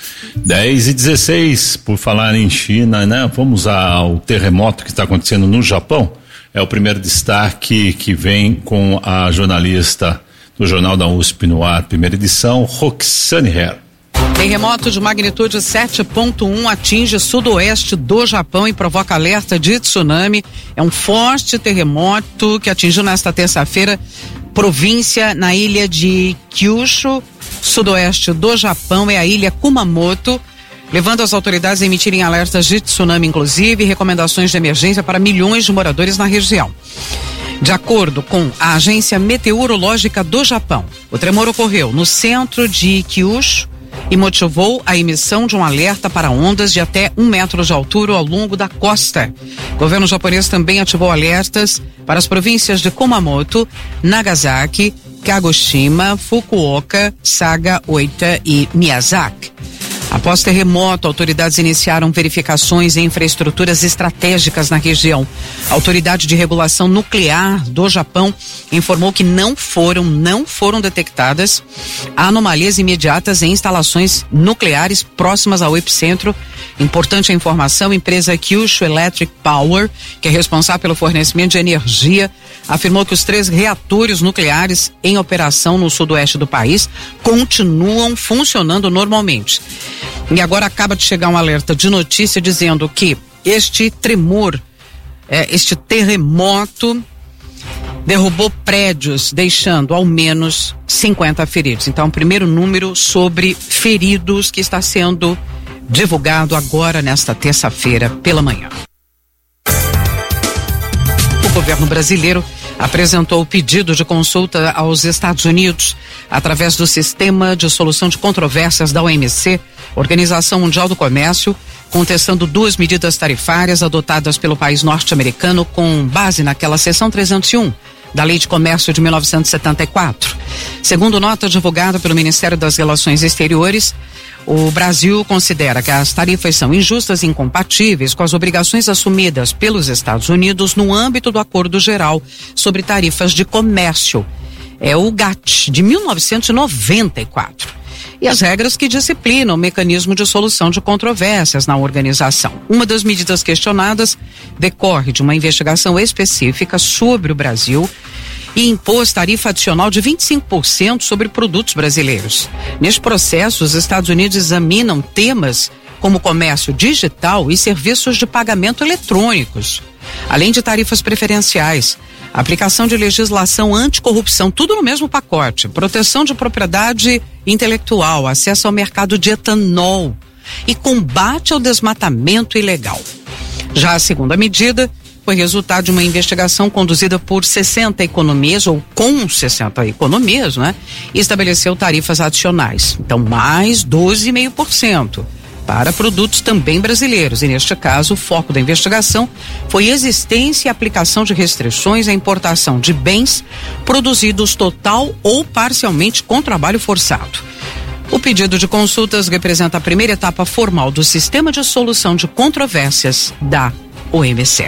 T: 10:16, por falar em China, né, vamos ao terremoto que está acontecendo no Japão. É o primeiro destaque que vem com a jornalista do Jornal da USP no ar, primeira edição, Roxane Herr.
A: Terremoto de magnitude 7.1 atinge sudoeste do Japão e provoca alerta de tsunami. É um forte terremoto que atingiu nesta terça-feira província na ilha de Kyushu, sudoeste do Japão, é a ilha Kumamoto, levando as autoridades a emitirem alertas de tsunami, inclusive, e recomendações de emergência para milhões de moradores na região. De acordo com a Agência Meteorológica do Japão, o tremor ocorreu no centro de Kyushu e motivou a emissão de um alerta para ondas de até 1 metro de altura ao longo da costa. O governo japonês também ativou alertas para as províncias de Kumamoto, Nagasaki, Kagoshima, Fukuoka, Saga, Oita e Miyazaki. Após terremoto, autoridades iniciaram verificações em infraestruturas estratégicas na região. A Autoridade de Regulação Nuclear do Japão informou que não foram detectadas anomalias imediatas em instalações nucleares próximas ao epicentro. Importante a informação, a empresa Kyushu Electric Power, que é responsável pelo fornecimento de energia, afirmou que os 3 reatores nucleares em operação no sudoeste do país continuam funcionando normalmente. E agora acaba de chegar um alerta de notícia dizendo que este terremoto derrubou prédios, deixando ao menos 50 feridos. Então, o primeiro número sobre feridos que está sendo divulgado agora nesta terça-feira pela manhã. O governo brasileiro apresentou o pedido de consulta aos Estados Unidos através do Sistema de Solução de Controvérsias da OMC, Organização Mundial do Comércio, contestando 2 medidas tarifárias adotadas pelo país norte-americano com base naquela seção 301 da Lei de Comércio de 1974. Segundo nota divulgada pelo Ministério das Relações Exteriores, o Brasil considera que as tarifas são injustas e incompatíveis com as obrigações assumidas pelos Estados Unidos no âmbito do Acordo Geral sobre Tarifas de Comércio, o GATT, de 1994. E as regras que disciplinam o mecanismo de solução de controvérsias na organização. Uma das medidas questionadas decorre de uma investigação específica sobre o Brasil e impôs tarifa adicional de 25% sobre produtos brasileiros. Neste processo, os Estados Unidos examinam temas como comércio digital e serviços de pagamento eletrônicos, além de tarifas preferenciais, aplicação de legislação anticorrupção, tudo no mesmo pacote, proteção de propriedade intelectual, acesso ao mercado de etanol, e combate ao desmatamento ilegal. Já a segunda medida foi resultado de uma investigação conduzida por 60 economias, ou com 60 economias, né? E estabeleceu tarifas adicionais. Então, mais 12,5% para produtos também brasileiros. E neste caso, o foco da investigação foi existência e aplicação de restrições à importação de bens produzidos total ou parcialmente com trabalho forçado. O pedido de consultas representa a primeira etapa formal do sistema de solução de controvérsias da OMC.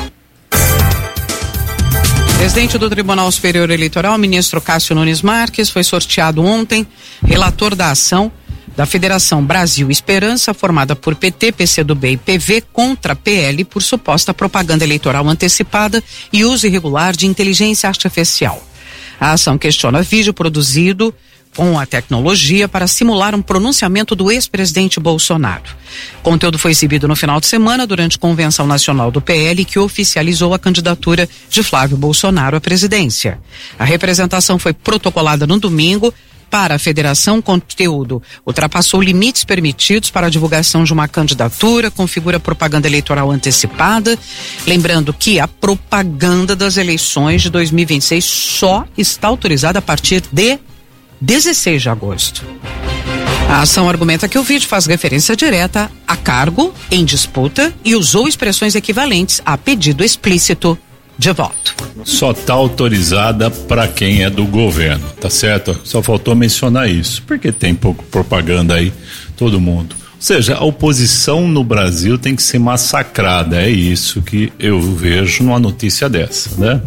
A: Presidente do Tribunal Superior Eleitoral, ministro Cássio Nunes Marques, foi sorteado ontem relator da ação da Federação Brasil Esperança, formada por PT, PCdoB e PV, contra PL por suposta propaganda eleitoral antecipada e uso irregular de inteligência artificial. A ação questiona vídeo produzido com a tecnologia para simular um pronunciamento do ex-presidente Bolsonaro. O conteúdo foi exibido no final de semana durante a Convenção Nacional do PL, que oficializou a candidatura de Flávio Bolsonaro à presidência. A representação foi protocolada no domingo. Para a federação, o conteúdo ultrapassou limites permitidos para a divulgação de uma candidatura, configura propaganda eleitoral antecipada. Lembrando que a propaganda das eleições de 2026 só está autorizada a partir de 16 de agosto. A ação argumenta que o vídeo faz referência direta a cargo em disputa e usou expressões equivalentes a pedido explícito de voto.
T: Só está autorizada para quem é do governo, tá certo? Só faltou mencionar isso, porque tem pouco propaganda aí, todo mundo. Ou seja, a oposição no Brasil tem que ser massacrada, é isso que eu vejo numa notícia dessa, né?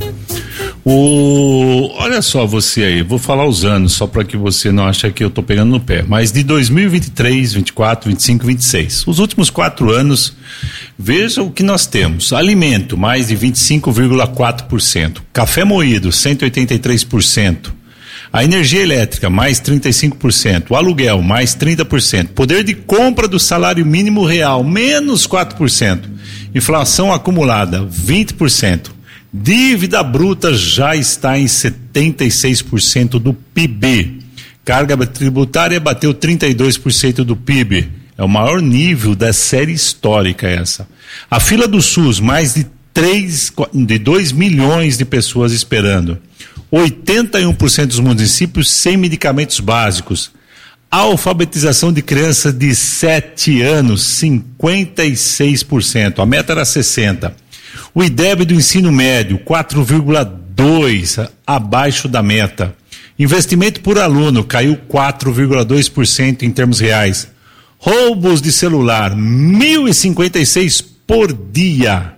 T: Olha só você aí, vou falar os anos só para que você não ache que eu tô pegando no pé, mas de 2023, 24, 25, 26, os últimos 4 anos, veja o que nós temos: alimento, mais de 25,4%, café moído, 183%, a energia elétrica, mais 35%, o aluguel, mais 30%, poder de compra do salário mínimo real, menos 4%, inflação acumulada, 20%, dívida bruta já está em 76% do PIB, carga tributária bateu 32% do PIB, é o maior nível da série histórica essa. A fila do SUS, mais de 2 milhões de pessoas esperando. 81% dos municípios sem medicamentos básicos. A alfabetização de crianças de 7 anos, 56%. A meta era 60%. O IDEB do ensino médio, 4,2%, abaixo da meta. Investimento por aluno caiu 4,2% em termos reais. Roubos de celular, 1.056 por dia.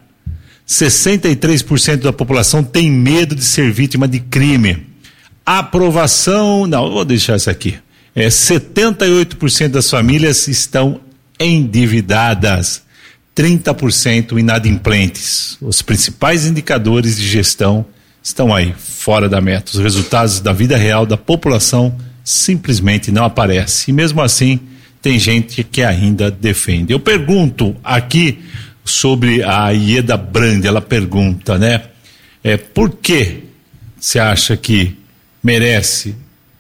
T: 63% da população tem medo de ser vítima de crime. Aprovação, não, vou deixar isso aqui. 78% das famílias estão endividadas. 30% inadimplentes. Os principais indicadores de gestão estão aí, fora da meta. Os resultados da vida real da população simplesmente não aparecem. E mesmo assim, tem gente que ainda defende. Eu pergunto aqui sobre a Ieda Brand, ela pergunta, né? Por que você acha que merece?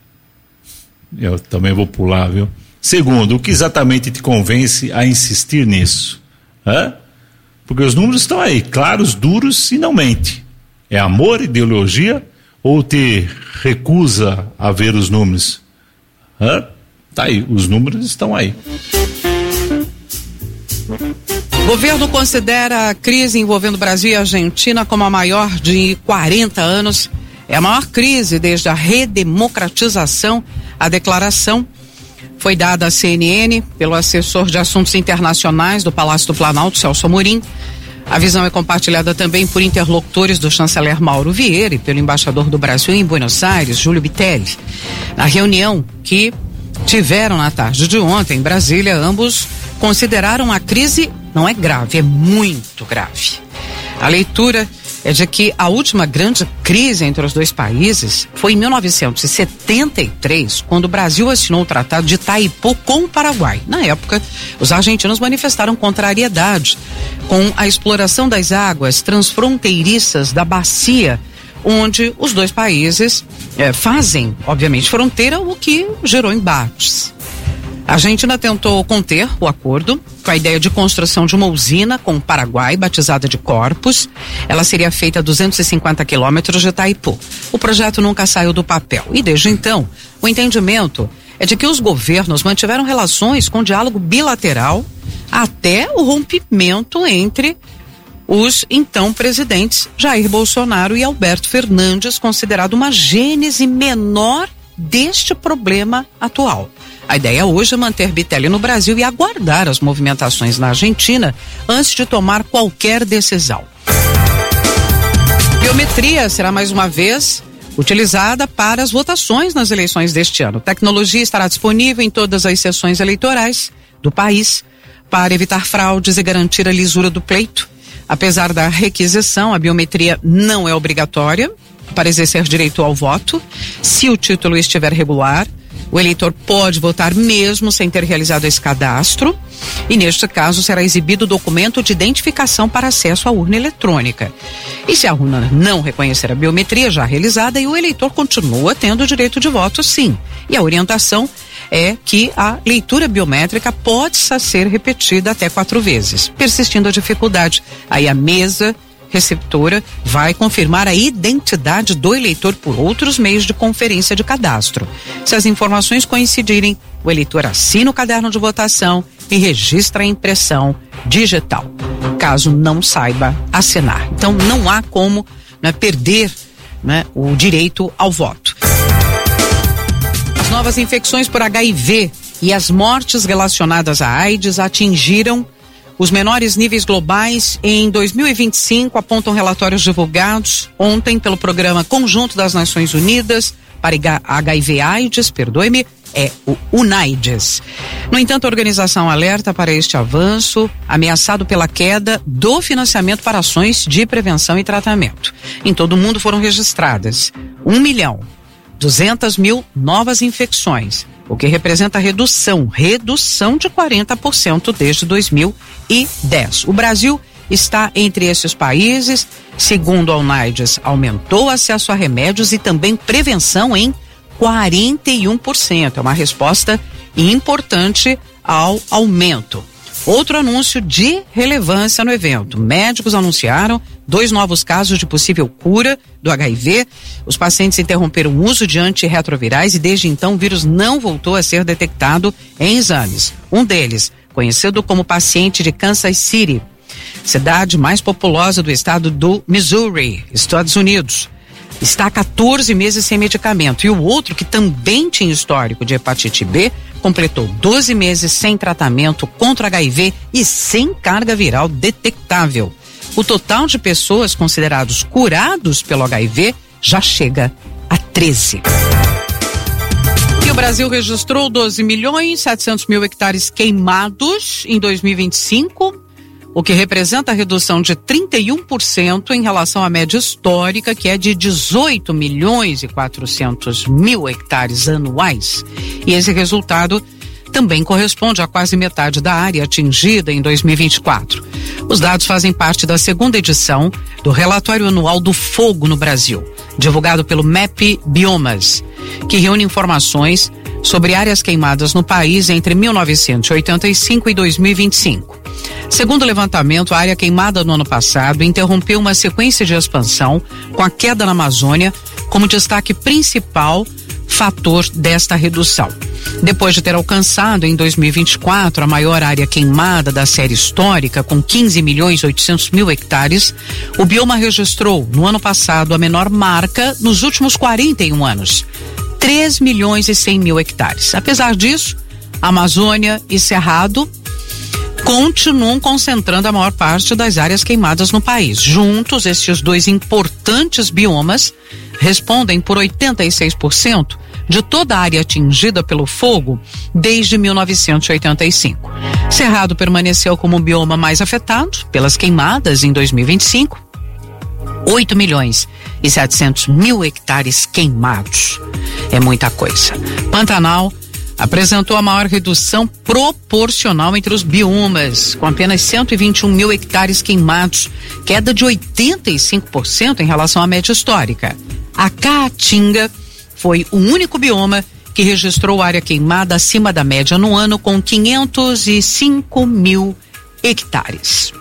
T: Eu também vou pular, viu? Segundo, o que exatamente te convence a insistir nisso? Porque os números estão aí, claros, duros e não mente. É amor, ideologia ou te recusa a ver os números? Tá aí, os números estão aí.
A: O governo considera a crise envolvendo Brasil e Argentina como a maior de 40 anos. É a maior crise desde a redemocratização. A declaração foi dada à CNN pelo assessor de assuntos internacionais do Palácio do Planalto, Celso Amorim. A visão é compartilhada também por interlocutores do chanceler Mauro Vieira e pelo embaixador do Brasil em Buenos Aires, Júlio Bitelli. Na reunião que tiveram na tarde de ontem em Brasília, ambos consideraram a crise não é grave, é muito grave. A leitura é de que a última grande crise entre os dois países foi em 1973, quando o Brasil assinou o Tratado de Itaipu com o Paraguai. Na época, os argentinos manifestaram contrariedade com a exploração das águas transfronteiriças da bacia, onde os dois países fazem, obviamente, fronteira, o que gerou embates. A Argentina tentou conter o acordo com a ideia de construção de uma usina com o Paraguai, batizada de Corpus. Ela seria feita a 250 quilômetros de Itaipu. O projeto nunca saiu do papel e desde então o entendimento é de que os governos mantiveram relações com diálogo bilateral até o rompimento entre os então presidentes Jair Bolsonaro e Alberto Fernandes, considerado uma gênese menor deste problema atual. A ideia hoje é manter Bitelli no Brasil e aguardar as movimentações na Argentina antes de tomar qualquer decisão. Biometria será mais uma vez utilizada para as votações nas eleições deste ano. A tecnologia estará disponível em todas as sessões eleitorais do país para evitar fraudes e garantir a lisura do pleito. Apesar da requisição, a biometria não é obrigatória para exercer direito ao voto. Se o título estiver regular, o eleitor pode votar mesmo sem ter realizado esse cadastro e, neste caso, será exibido o documento de identificação para acesso à urna eletrônica. E se a urna não reconhecer a biometria já realizada, o eleitor continua tendo o direito de voto, sim. E a orientação é que a leitura biométrica pode ser repetida até 4 vezes. Persistindo a dificuldade, aí a mesa receptora vai confirmar a identidade do eleitor por outros meios de conferência de cadastro. Se as informações coincidirem, o eleitor assina o caderno de votação e registra a impressão digital, caso não saiba assinar. Então não há como perder o direito ao voto. As novas infecções por HIV e as mortes relacionadas à AIDS atingiram os menores níveis globais em 2025, apontam relatórios divulgados ontem pelo Programa Conjunto das Nações Unidas para HIV/AIDS, é o UNAIDS. No entanto, a organização alerta para este avanço, ameaçado pela queda do financiamento para ações de prevenção e tratamento. Em todo o mundo foram registradas 1.200.000 novas infecções, o que representa redução de 40% desde 2010. O Brasil está entre esses países. Segundo a UNAIDS, aumentou o acesso a remédios e também prevenção em 41%. É uma resposta importante ao aumento. Outro anúncio de relevância no evento. Médicos anunciaram 2 novos casos de possível cura do HIV. Os pacientes interromperam o uso de antirretrovirais e desde então o vírus não voltou a ser detectado em exames. Um deles, conhecido como paciente de Kansas City, cidade mais populosa do estado do Missouri, Estados Unidos, está há 14 meses sem medicamento. E o outro, que também tinha histórico de hepatite B, completou 12 meses sem tratamento contra HIV e sem carga viral detectável. O total de pessoas considerados curados pelo HIV já chega a 13. E o Brasil registrou 12.700.000 hectares queimados em 2025, o que representa a redução de 31% em relação à média histórica, que é de 18.400.000 hectares anuais. E esse resultado também corresponde a quase metade da área atingida em 2024. Os dados fazem parte da segunda edição do Relatório Anual do Fogo no Brasil, divulgado pelo MAP Biomas, que reúne informações sobre áreas queimadas no país entre 1985 e 2025. Segundo o levantamento, a área queimada no ano passado interrompeu uma sequência de expansão, com a queda na Amazônia como destaque principal fator desta redução. Depois de ter alcançado em 2024 a maior área queimada da série histórica, com 15.800.000 hectares, o bioma registrou no ano passado a menor marca nos últimos 41 anos, 3.100.000 hectares. Apesar disso, a Amazônia e Cerrado continuam concentrando a maior parte das áreas queimadas no país. Juntos, estes 2 importantes biomas respondem por 86% de toda a área atingida pelo fogo desde 1985. Cerrado permaneceu como o bioma mais afetado pelas queimadas em 2025. 8.700.000 hectares queimados. É muita coisa. Pantanal apresentou a maior redução proporcional entre os biomas, com apenas 121.000 hectares queimados, queda de 85% em relação à média histórica. A Caatinga foi o único bioma que registrou área queimada acima da média no ano, com 505 mil hectares.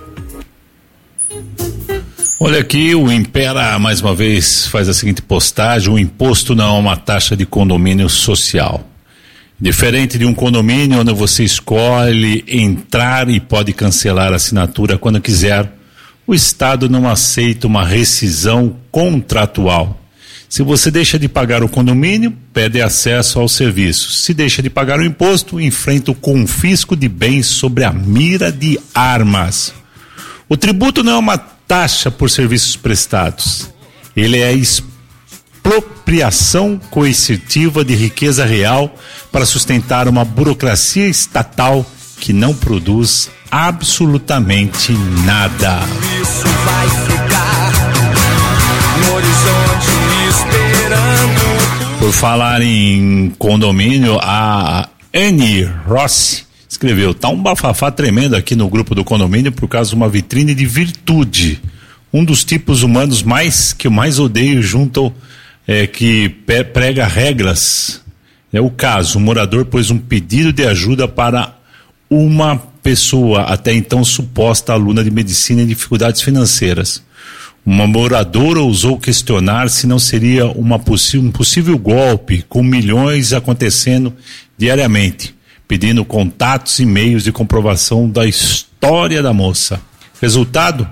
T: Olha aqui, o Impera mais uma vez faz a seguinte postagem: o imposto não é uma taxa de condomínio social. Diferente de um condomínio onde você escolhe entrar e pode cancelar a assinatura quando quiser, o Estado não aceita uma rescisão contratual. Se você deixa de pagar o condomínio, perde acesso ao serviço. Se deixa de pagar o imposto, enfrenta o confisco de bens sob a mira de armas. O tributo não é uma taxa por serviços prestados. Ele é a expropriação coercitiva de riqueza real para sustentar uma burocracia estatal que não produz absolutamente nada.
S: Isso vai ficar no horizonte esperando.
T: Por falar em condomínio, a Annie Rossi escreveu: tá um bafafá tremendo aqui no grupo do condomínio por causa de uma vitrine de virtude. Um dos tipos humanos que eu mais odeio junto que prega regras. É o caso, o morador pôs um pedido de ajuda para uma pessoa, até então suposta aluna de medicina em dificuldades financeiras. Uma moradora ousou questionar se não seria um possível golpe, com milhões acontecendo diariamente, pedindo contatos e meios de comprovação da história da moça. Resultado,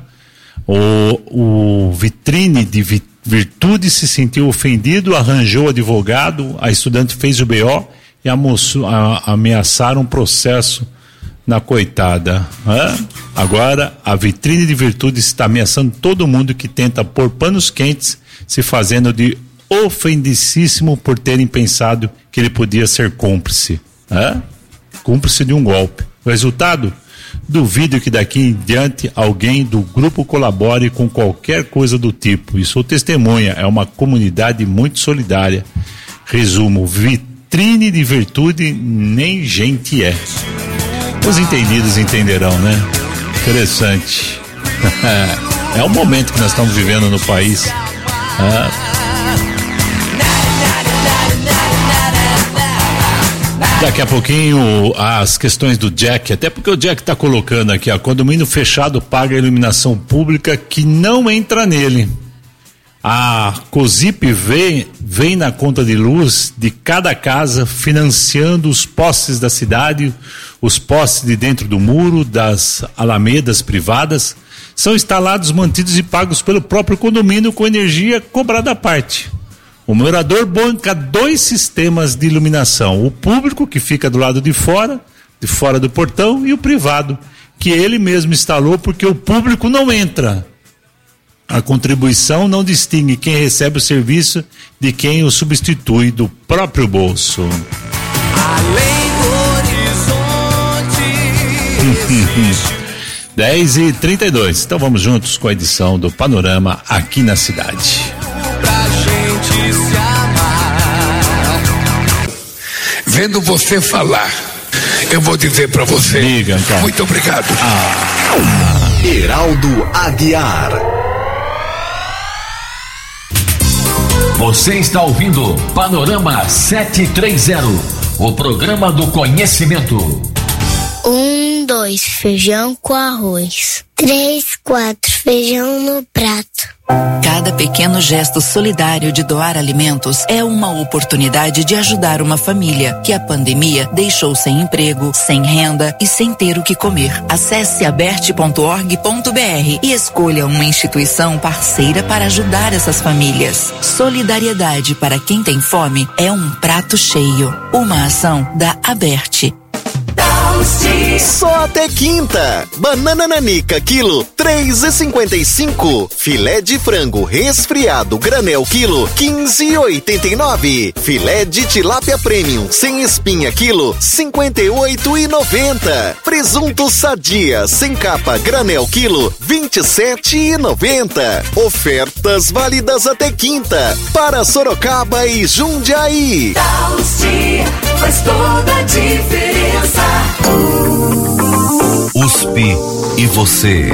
T: o vitrine de virtude se sentiu ofendido, arranjou advogado, a estudante fez o BO e ameaçaram um processo na coitada. Agora a vitrine de virtude está ameaçando todo mundo que tenta pôr panos quentes, se fazendo de ofendicíssimo por terem pensado que ele podia ser cúmplice. Cúmplice de um golpe. O resultado? Duvido que daqui em diante alguém do grupo colabore com qualquer coisa do tipo. E sou testemunha, é uma comunidade muito solidária. Resumo: vitrine de virtude nem gente é. Os entendidos entenderão, né? Interessante. É o momento que nós estamos vivendo no país. Daqui a pouquinho as questões do Jack, até porque o Jack está colocando aqui, condomínio fechado paga a iluminação pública que não entra nele. A COSIP vem na conta de luz de cada casa, financiando os postes da cidade, os postes de dentro do muro, das alamedas privadas, são instalados, mantidos e pagos pelo próprio condomínio com energia cobrada à parte. O morador banca 2 sistemas de iluminação: o público, que fica do lado de fora do portão, e o privado, que ele mesmo instalou porque o público não entra. A contribuição não distingue quem recebe o serviço de quem o substitui do próprio bolso.
S: Além do horizonte
T: 10h32. Então vamos juntos com a edição do Panorama aqui na cidade.
S: Pra gente se amar.
D: Vendo você falar, eu vou dizer pra você.
T: Diga, então.
D: Muito obrigado.
L: Heraldo Aguiar.
O: Você está ouvindo Panorama 730, o programa do conhecimento.
V: 1, 2, feijão com arroz. 3, 4, feijão no prato.
W: Cada pequeno gesto solidário de doar alimentos é uma oportunidade de ajudar uma família que a pandemia deixou sem emprego, sem renda e sem ter o que comer. Acesse aberte.org.br e escolha uma instituição parceira para ajudar essas famílias. Solidariedade para quem tem fome é um prato cheio. Uma ação da Aberte.
L: Só até quinta. Banana nanica quilo 3,55. Filé de frango resfriado granel quilo 15,89. Filé de tilápia premium sem espinha quilo 58,90. Presunto sadia sem capa granel quilo 27,90. Ofertas válidas até quinta para Sorocaba e Jundiaí.
S: Faz toda a diferença.
L: USP e você.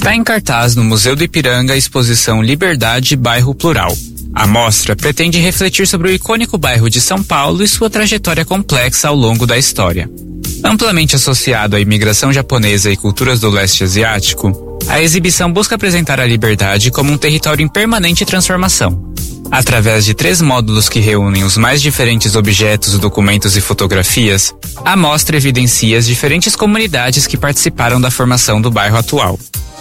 C: Está em cartaz no Museu do Ipiranga a exposição Liberdade, Bairro Plural. A mostra pretende refletir sobre o icônico bairro de São Paulo e sua trajetória complexa ao longo da história. Amplamente associado à imigração japonesa e culturas do leste asiático, a exibição busca apresentar a liberdade como um território em permanente transformação. Através de 3 módulos que reúnem os mais diferentes objetos, documentos e fotografias, a mostra evidencia as diferentes comunidades que participaram da formação do bairro atual.